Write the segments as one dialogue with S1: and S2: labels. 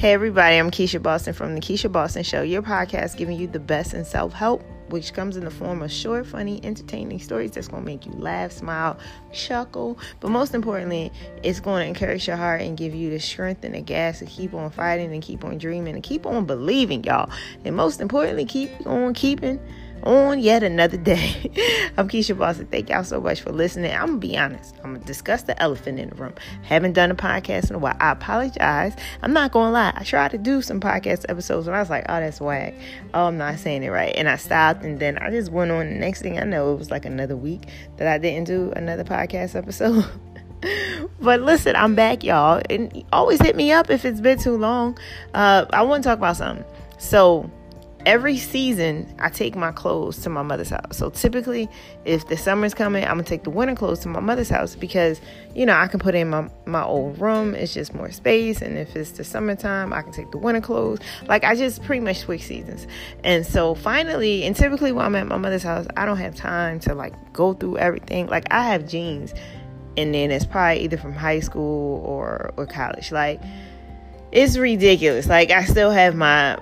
S1: Hey everybody, I'm Keisha Boston from The Keisha Boston Show, your podcast giving you the best in self-help, which comes in the form of short, funny, entertaining stories that's going to make you laugh, smile, chuckle, but most importantly, it's going to encourage your heart and give you the strength and the gas to keep on fighting and keep on dreaming and keep on believing, y'all. And most importantly, keep on keeping on yet another day. I'm Keisha Boston. Thank y'all so much for listening. I'm going to be honest. I'm going to discuss the elephant in the room. Haven't done a podcast in a while. I apologize. I'm not going to lie. I tried to do some podcast episodes and I was like, oh, that's whack. Oh, I'm not saying it right. And I stopped and then I just went on. The next thing I know, it was like another week that I didn't do another podcast episode. But listen, I'm back, y'all. And always hit me up if it's been too long. I want to talk about something. So every season, I take my clothes to my mother's house. So typically, if the summer's coming, I'm going to take the winter clothes to my mother's house because, you know, I can put it in my old room. It's just more space. And if it's the summertime, I can take the winter clothes. Like, I just pretty much switch seasons. And so finally, and typically when I'm at my mother's house, I don't have time to, like, go through everything. Like, I have jeans, and then it's probably either from high school or college. Like, it's ridiculous. Like, I still have my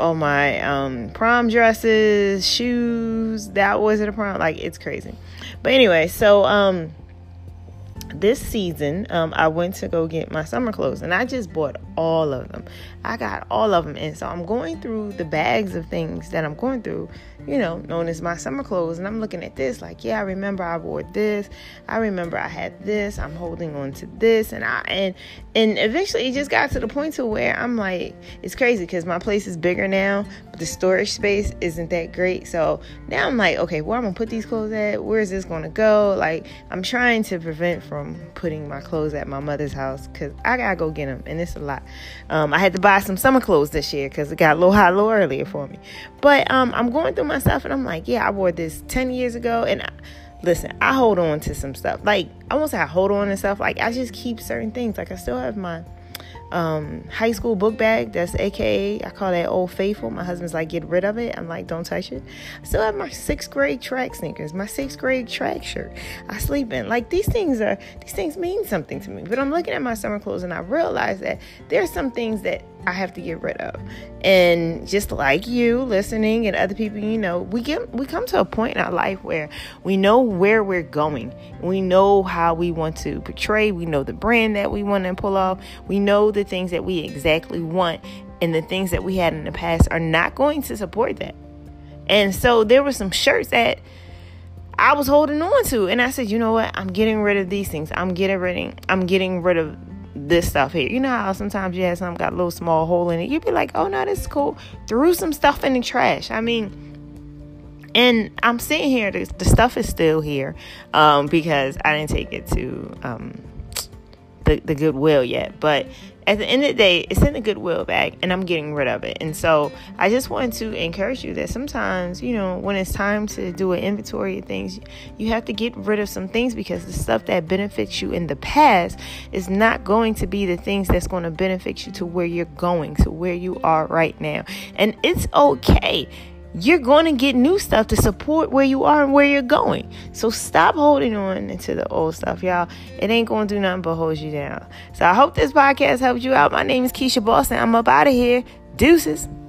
S1: prom dresses, shoes. That wasn't a prom. Like, it's crazy. But anyway, so this season, I went to go get my summer clothes, and I just bought all of them. I got all of them, and so I'm going through the bags of things that I'm going through, you know, known as my summer clothes, and I'm looking at this like, yeah, I remember I wore this. I remember I had this. I'm holding on to this, and eventually it just got to the point to where I'm like, it's crazy because my place is bigger now, but the storage space isn't that great. So now I'm like, okay, where I'm gonna put these clothes at? Where is this gonna go? Like, I'm trying to prevent from putting my clothes at my mother's house because I gotta go get them, and it's a lot. I had to buy some summer clothes this year because it got a little hot a little earlier for me. But I'm going through my stuff, and I'm like, yeah, I wore this 10 years ago, and listen, I hold on to some stuff. Like, I won't say I hold on to stuff. Like, I just keep certain things. Like, I still have my high school book bag. That's AKA, I call that Old Faithful. My husband's like, get rid of it. I'm like, don't touch it. I still have my 6th grade track sneakers, my 6th grade track shirt I sleep in. Like, these things mean something to me. But I'm looking at my summer clothes, and I realize that there's some things that I have to get rid of. And just like you listening and other people, you know, we come to a point in our life where we know where we're going. We know how we want to portray. We know the brand that we want to pull off. We know the things that we exactly want, and the things that we had in the past are not going to support that. And so there were some shirts that I was holding on to, and I said, you know what? I'm getting rid of these things. I'm getting rid of this stuff here. You know how sometimes you have something got a little small hole in it. You'd be like, oh no, this is cool. Threw some stuff in the trash. I mean, and I'm sitting here, the stuff is still here because I didn't take it to the Goodwill yet. But at the end of the day, it's in the Goodwill bag, and I'm getting rid of it. And so I just want to encourage you that sometimes, you know, when it's time to do an inventory of things, you have to get rid of some things because the stuff that benefits you in the past is not going to be the things that's going to benefit you to where you're going, to where you are right now. And it's okay. You're going to get new stuff to support where you are and where you're going. So stop holding on to the old stuff, y'all. It ain't going to do nothing but hold you down. So I hope this podcast helped you out. My name is Keisha Boston. I'm up out of here. Deuces.